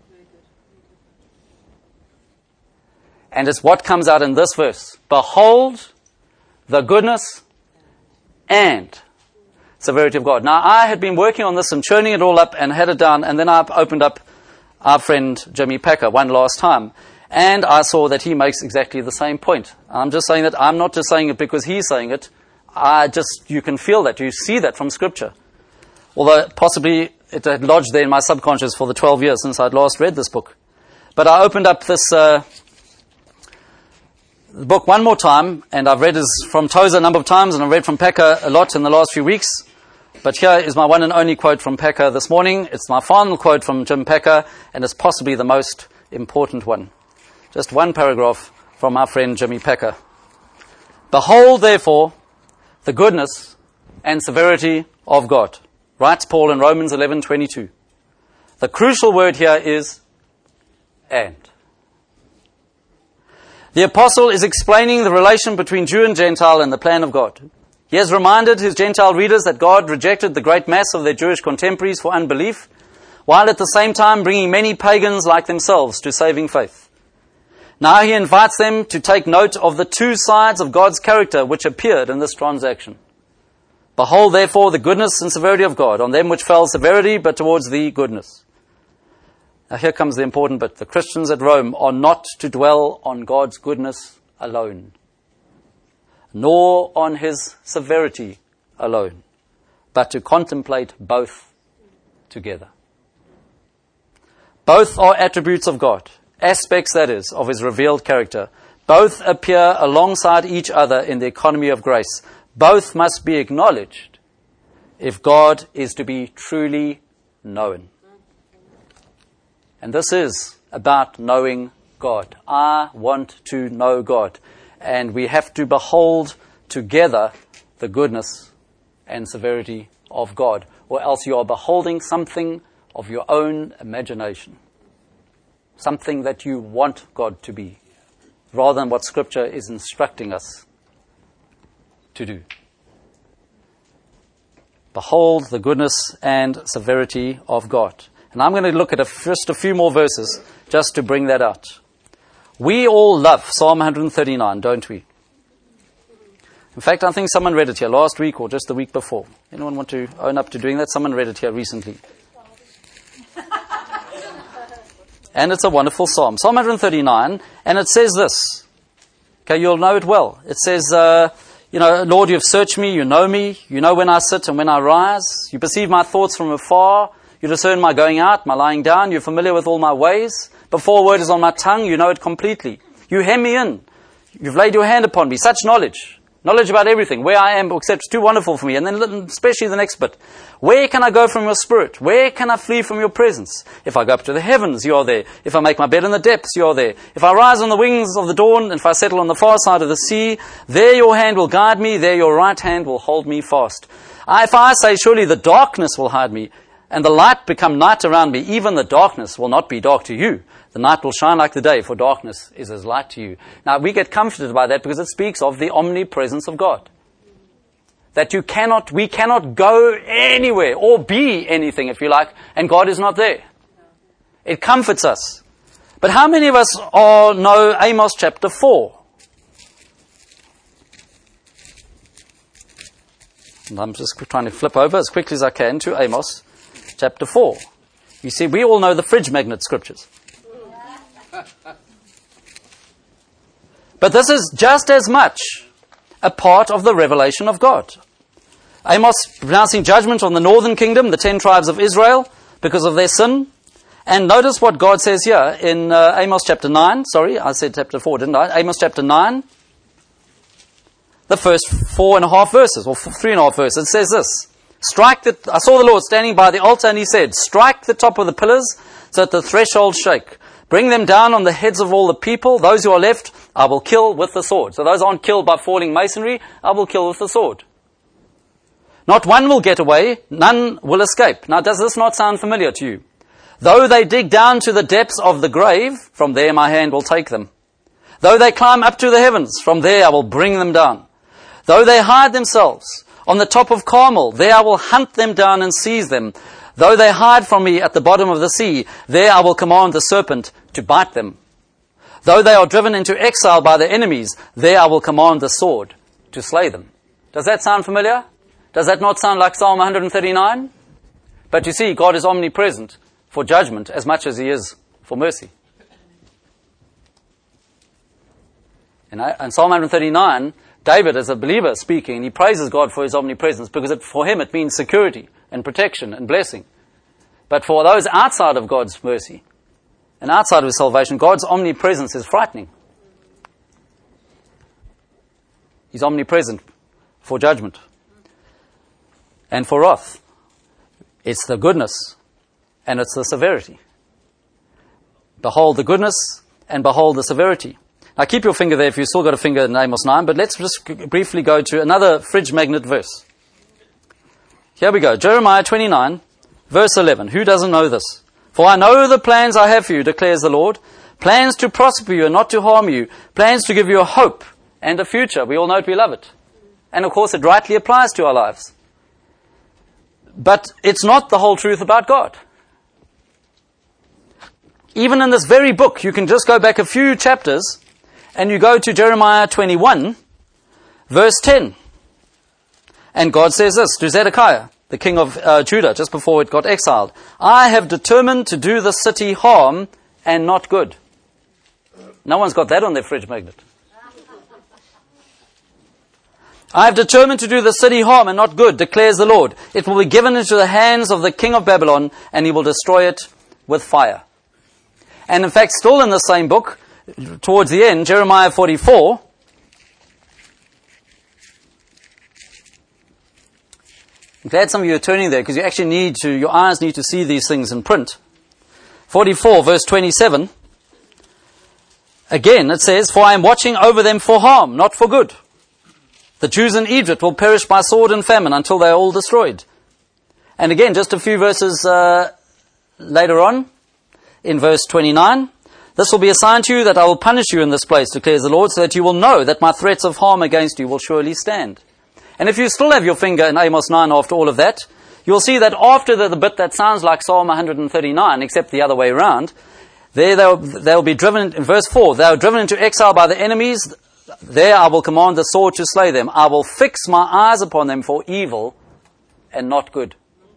And it's what comes out in this verse. Behold the goodness and severity of God. Now, I had been working on this and churning it all up and had it done, and then I opened up our friend Jimmy Packer one last time, and I saw that he makes exactly the same point. I'm just saying that. I'm not just saying it because he's saying it. I just, you can feel that. You see that from Scripture. Although possibly it had lodged there in my subconscious for the twelve years since I'd last read this book. But I opened up this uh, book one more time, and I've read this from Tozer a number of times, and I've read from Packer a lot in the last few weeks. But here is my one and only quote from Packer this morning. It's my final quote from Jim Packer, and it's possibly the most important one. Just one paragraph from our friend Jimmy Packer. Behold, therefore, the goodness and severity of God, writes Paul in Romans eleven twenty-two. The crucial word here is and. The apostle is explaining the relation between Jew and Gentile and the plan of God. He has reminded his Gentile readers that God rejected the great mass of their Jewish contemporaries for unbelief, while at the same time bringing many pagans like themselves to saving faith. Now he invites them to take note of the two sides of God's character which appeared in this transaction. Behold, therefore, the goodness and severity of God. On them which fell severity, but towards thee goodness. Now here comes the important bit. The Christians at Rome are not to dwell on God's goodness alone, nor on his severity alone, but to contemplate both together. Both are attributes of God, aspects, that is, of his revealed character. Both appear alongside each other in the economy of grace. Both must be acknowledged if God is to be truly known. And this is about knowing God. I want to know God. And we have to behold together the goodness and severity of God, or else you are beholding something of your own imagination, something that you want God to be, rather than what Scripture is instructing us to do. Behold the goodness and severity of God. And I'm going to look at a, just a few more verses just to bring that out. We all love Psalm one thirty-nine, don't we? In fact, I think someone read it here last week or just the week before. Anyone want to own up to doing that? Someone read it here recently. And it's a wonderful psalm. Psalm one thirty-nine, and it says this. Okay, you'll know it well. It says, uh, you know, Lord, you have searched me, you know me, you know when I sit and when I rise. You perceive my thoughts from afar. You discern my going out, my lying down. You're familiar with all my ways. Before a word is on my tongue, you know it completely. You hem me in. You've laid your hand upon me. Such knowledge. Knowledge about everything. Where I am, except it's too wonderful for me. And then especially the next bit. Where can I go from your spirit? Where can I flee from your presence? If I go up to the heavens, you are there. If I make my bed in the depths, you are there. If I rise on the wings of the dawn, and if I settle on the far side of the sea, there your hand will guide me. There your right hand will hold me fast. I, if I say, surely the darkness will hide me, and the light become night around me, even the darkness will not be dark to you. The night will shine like the day, for darkness is as light to you. Now, we get comforted by that because it speaks of the omnipresence of God. That you cannot, we cannot go anywhere or be anything, if you like, and God is not there. It comforts us. But how many of us are, know Amos chapter four? And I'm just trying to flip over as quickly as I can to Amos chapter four. You see, we all know the fridge magnet scriptures. But this is just as much a part of the revelation of God. Amos pronouncing judgment on the northern kingdom, the ten tribes of Israel, because of their sin. And notice what God says here in uh, Amos chapter nine. Sorry, I said chapter four, didn't I? Amos chapter nine. The first four and a half verses, or three and a half verses. It says this. Strike the, I saw the Lord standing by the altar, and he said, strike the top of the pillars so that the thresholds shake. Bring them down on the heads of all the people. Those who are left, I will kill with the sword. So those aren't killed by falling masonry, I will kill with the sword. Not one will get away, none will escape. Now, does this not sound familiar to you? Though they dig down to the depths of the grave, from there my hand will take them. Though they climb up to the heavens, from there I will bring them down. Though they hide themselves on the top of Carmel, there I will hunt them down and seize them. Though they hide from me at the bottom of the sea, there I will command the serpent to bite them. Though they are driven into exile by their enemies, there I will command the sword to slay them. Does that sound familiar? Does that not sound like Psalm one thirty-nine? But you see, God is omnipresent for judgment as much as he is for mercy. And in Psalm one thirty-nine, David, as a believer speaking, he praises God for his omnipresence because it, for him it means security and protection and blessing. But for those outside of God's mercy and outside of his salvation, God's omnipresence is frightening. He's omnipresent for judgment. and for wrath. It's the goodness and it's the severity. Behold the goodness and behold the severity. Now keep your finger there if you've still got a finger in Amos nine, but let's just briefly go to another fridge magnet verse. Here we go. Jeremiah twenty-nine, verse eleven. Who doesn't know this? For I know the plans I have for you, declares the Lord. Plans to prosper you and not to harm you. Plans to give you a hope and a future. We all know it, we love it. And of course it rightly applies to our lives. But it's not the whole truth about God. Even in this very book, you can just go back a few chapters and you go to Jeremiah twenty-one, verse ten. And God says this to Zedekiah, the king of uh, Judah, just before it got exiled. I have determined to do the city harm and not good. No one's got that on their fridge magnet. I have determined to do the city harm and not good, declares the Lord. It will be given into the hands of the king of Babylon, and he will destroy it with fire. And in fact, still in the same book, towards the end, Jeremiah forty-four, I'm glad some of you are turning there, because you actually need to, your eyes need to see these things in print. forty-four, verse twenty-seven. Again, it says, for I am watching over them for harm, not for good. The Jews in Egypt will perish by sword and famine until they are all destroyed. And again, just a few verses uh, later on, in verse twenty-nine, this will be a sign to you that I will punish you in this place, declares the Lord, so that you will know that my threats of harm against you will surely stand. And if you still have your finger in Amos nine after all of that, you'll see that after the, the bit that sounds like Psalm one thirty-nine, except the other way around, there they'll, they'll be driven, in verse four, they are driven into exile by the enemies. There I will command the sword to slay them. I will fix my eyes upon them for evil and not good.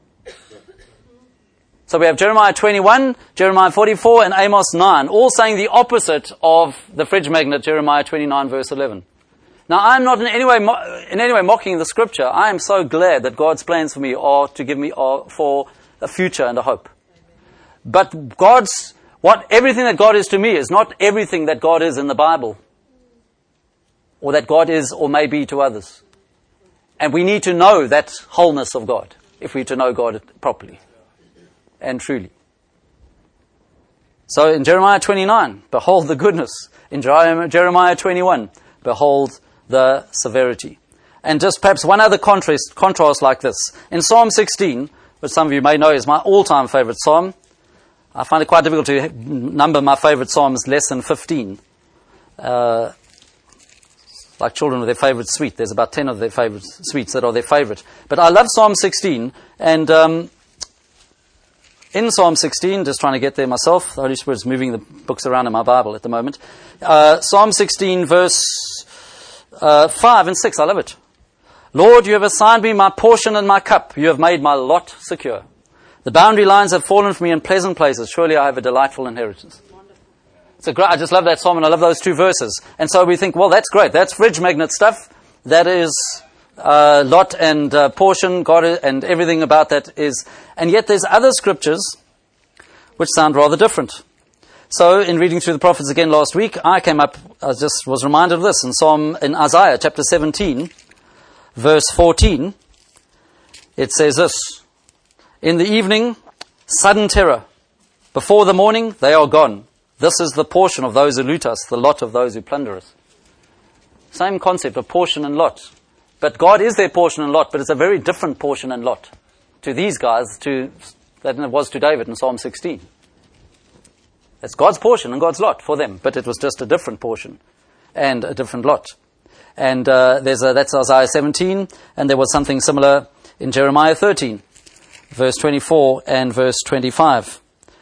So we have Jeremiah twenty-one, Jeremiah forty-four, and Amos nine, all saying the opposite of the fridge magnet, Jeremiah twenty-nine, verse eleven. Now, I'm not in any way in any way mocking the scripture. I am so glad that God's plans for me are to give me are for a future and a hope. But God's what everything that God is to me is not everything that God is in the Bible, or that God is or may be to others. And we need to know that wholeness of God if we're to know God properly and truly. So in Jeremiah twenty-nine, behold the goodness. In Jeremiah twenty-one, behold the severity. And just perhaps one other contrast, contrast like this. In Psalm sixteen, which some of you may know is my all-time favorite psalm, I find it quite difficult to number my favorite psalms less than fifteen. Uh, like children with their favorite sweet. There's about ten of their favorite sweets that are their favorite. But I love Psalm sixteen, and um, in Psalm sixteen, just trying to get there myself, the Holy Spirit's moving the books around in my Bible at the moment. Uh, Psalm sixteen, verse uh, five and six, I love it. Lord, you have assigned me my portion and my cup. You have made my lot secure. The boundary lines have fallen for me in pleasant places. Surely I have a delightful inheritance. It's a great, I just love that psalm, and I love those two verses. And so we think, well, that's great. That's fridge magnet stuff. That is uh, lot and uh, portion, God, and everything about that is. And yet there's other scriptures which sound rather different. So in reading through the prophets again last week, I came up, I just was reminded of this in Psalm, in Isaiah chapter seventeen, verse fourteen. It says this, in the evening, sudden terror. Before the morning, they are gone. This is the portion of those who loot us, the lot of those who plunder us. Same concept of portion and lot. But God is their portion and lot, but it's a very different portion and lot to these guys to, than it was to David in Psalm sixteen. It's God's portion and God's lot for them, but it was just a different portion and a different lot. And uh, there's a, that's Isaiah seventeen, and there was something similar in Jeremiah thirteen, verse twenty-four and verse twenty-five.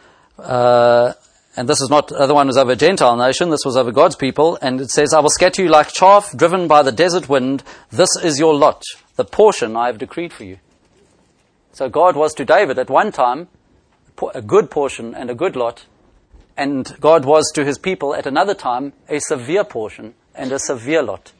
Uh, And this is not, the other one was over a Gentile nation, this was over God's people, and it says, I will scatter you like chaff driven by the desert wind. This is your lot, the portion I have decreed for you. So God was to David at one time a good portion and a good lot, and God was to his people at another time a severe portion and a severe lot.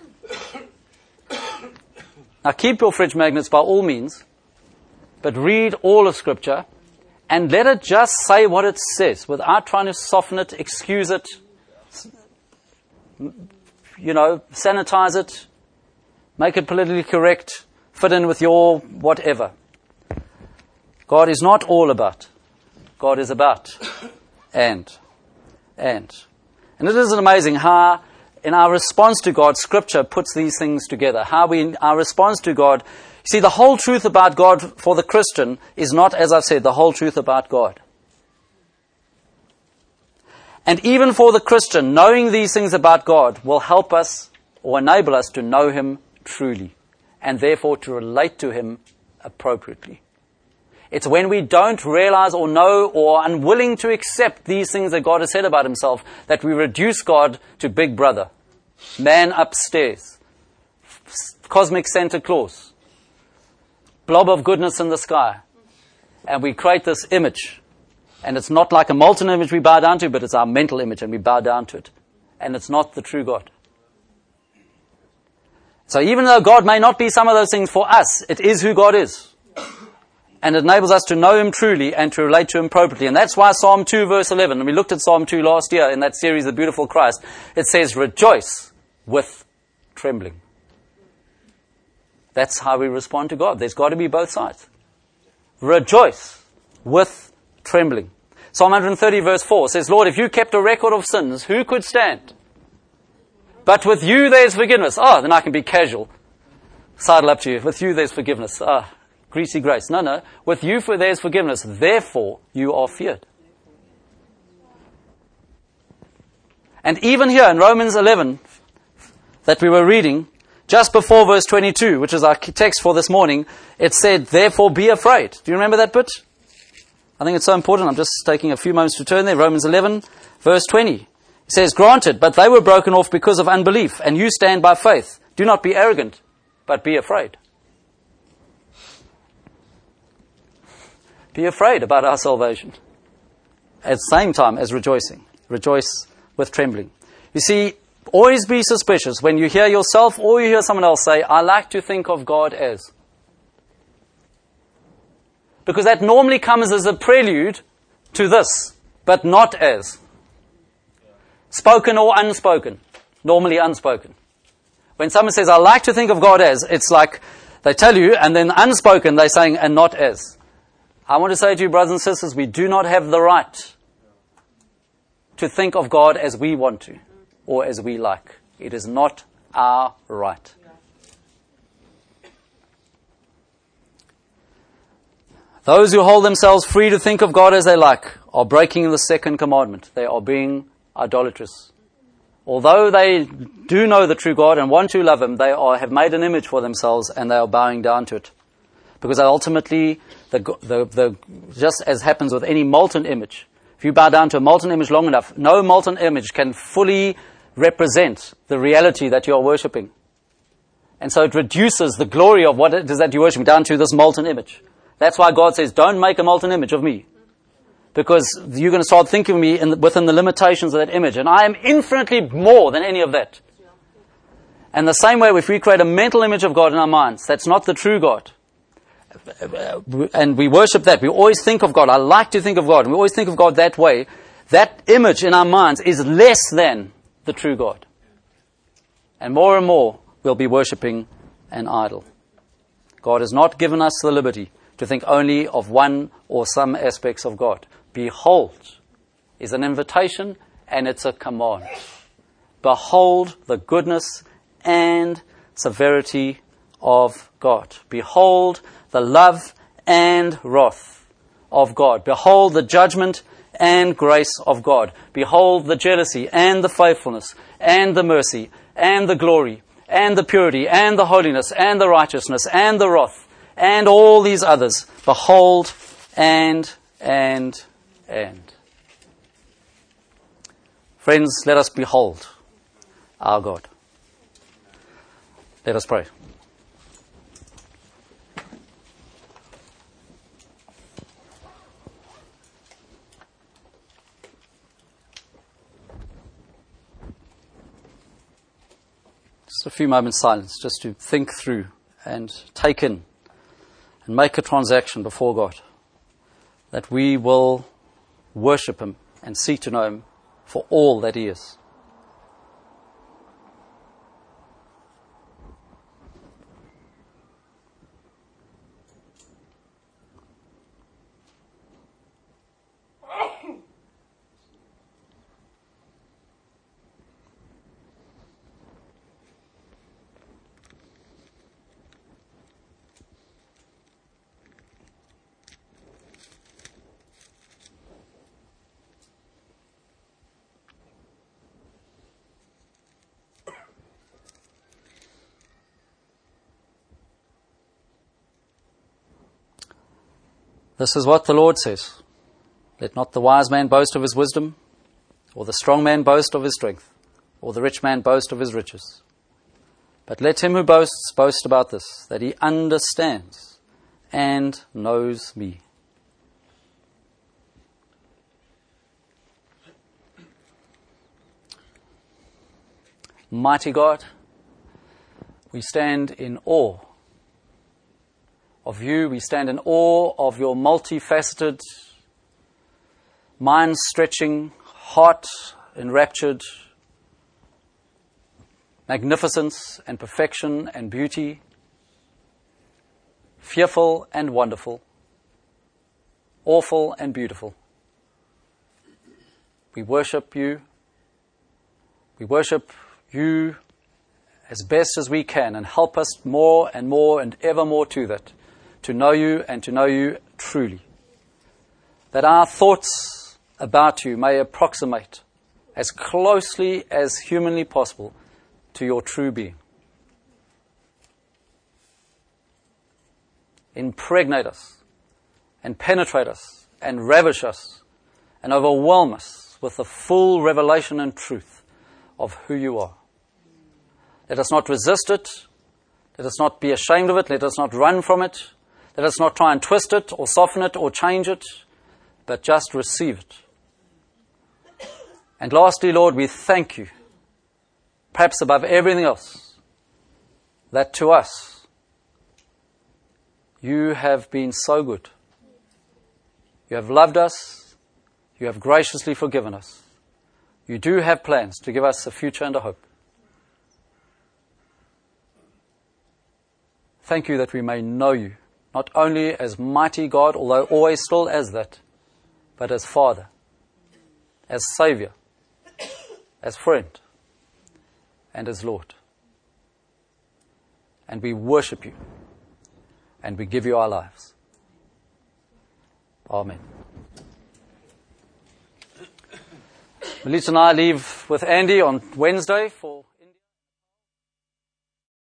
Now keep your fridge magnets by all means, but read all of Scripture, and let it just say what it says, without trying to soften it, excuse it, you know, sanitize it, make it politically correct, fit in with your whatever. God is not all about. God is about. And. And. And it isn't amazing how, in our response to God, Scripture puts these things together. How we, our response to God. See, the whole truth about God for the Christian is not, as I've said, the whole truth about God. And even for the Christian, knowing these things about God will help us or enable us to know Him truly, and therefore to relate to Him appropriately. It's when we don't realize or know or are unwilling to accept these things that God has said about Himself that we reduce God to Big Brother, man upstairs, cosmic Santa Claus, blob of goodness in the sky. And we create this image. And it's not like a molten image we bow down to, but it's our mental image and we bow down to it. And it's not the true God. So even though God may not be some of those things for us, it is who God is. And it enables us to know Him truly and to relate to Him appropriately. And that's why Psalm two verse eleven, and we looked at Psalm two last year in that series, The Beautiful Christ, it says, rejoice with trembling. That's how we respond to God. There's got to be both sides. Rejoice with trembling. Psalm one thirty verse four says, Lord, if you kept a record of sins, who could stand? But with you there's forgiveness. Oh, then I can be casual. Sidle up to you. With you there's forgiveness. Ah, greasy grace. No, no. With you for there's forgiveness. Therefore you are feared. And even here in Romans eleven that we were reading, just before verse twenty-two, which is our text for this morning, it said, therefore be afraid. Do you remember that bit? I think it's so important. I'm just taking a few moments to turn there. Romans eleven, verse twenty. It says, granted, but they were broken off because of unbelief, and you stand by faith. Do not be arrogant, but be afraid. Be afraid about our salvation. At the same time as rejoicing. Rejoice with trembling. You see, always be suspicious when you hear yourself or you hear someone else say, I like to think of God as. Because that normally comes as a prelude to this, but not as. Spoken or unspoken. Normally unspoken. When someone says, I like to think of God as, it's like they tell you, and then unspoken, they're saying, and not as. I want to say to you, brothers and sisters, we do not have the right to think of God as we want to, or as we like. It is not our right. Those who hold themselves free to think of God as they like are breaking the second commandment. They are being idolatrous. Although they do know the true God and want to love Him, they are, have made an image for themselves and they are bowing down to it. Because ultimately, the, the, the, just as happens with any molten image, if you bow down to a molten image long enough, no molten image can fully represent the reality that you are worshipping. And so it reduces the glory of what it is that you're worshipping down to this molten image. That's why God says, don't make a molten image of me. Because you're going to start thinking of me in the, within the limitations of that image. And I am infinitely more than any of that. And the same way, if we create a mental image of God in our minds, that's not the true God. And we worship that. We always think of God. I like to think of God. And we always think of God that way. That image in our minds is less than the true God. And more and more, we'll be worshipping an idol. God has not given us the liberty to think only of one or some aspects of God. Behold is an invitation and it's a command. Behold the goodness and severity of God. Behold the love and wrath of God. Behold the judgment and grace of God. Behold the jealousy and the faithfulness and the mercy and the glory and the purity and the holiness and the righteousness and the wrath and all these others. Behold and, and, and. Friends, let us behold our God. Let us pray. Just a few moments silence, just to think through and take in and make a transaction before God, that we will worship Him and seek to know Him for all that He is. This is what the Lord says. Let not the wise man boast of his wisdom, or the strong man boast of his strength, or the rich man boast of his riches. But let him who boasts boast about this, that he understands and knows me. Mighty God, we stand in awe of you. We stand in awe of your multifaceted, mind-stretching, heart-enraptured magnificence and perfection and beauty, fearful and wonderful, awful and beautiful. We worship you. We worship you as best as we can, and help us more and more and ever more to that, to know you and to know you truly. That our thoughts about you may approximate as closely as humanly possible to your true being. Impregnate us and penetrate us and ravish us and overwhelm us with the full revelation and truth of who you are. Let us not resist it. Let us not be ashamed of it. Let us not run from it. Let us not try and twist it or soften it or change it, but just receive it. And lastly, Lord, we thank you, perhaps above everything else, that to us, you have been so good. You have loved us. You have graciously forgiven us. You do have plans to give us a future and a hope. Thank you that we may know you, not only as mighty God, although always still as that, but as Father, as Savior, as friend, and as Lord. And we worship you, and we give you our lives. Amen. Melissa and I leave with Andy on Wednesday for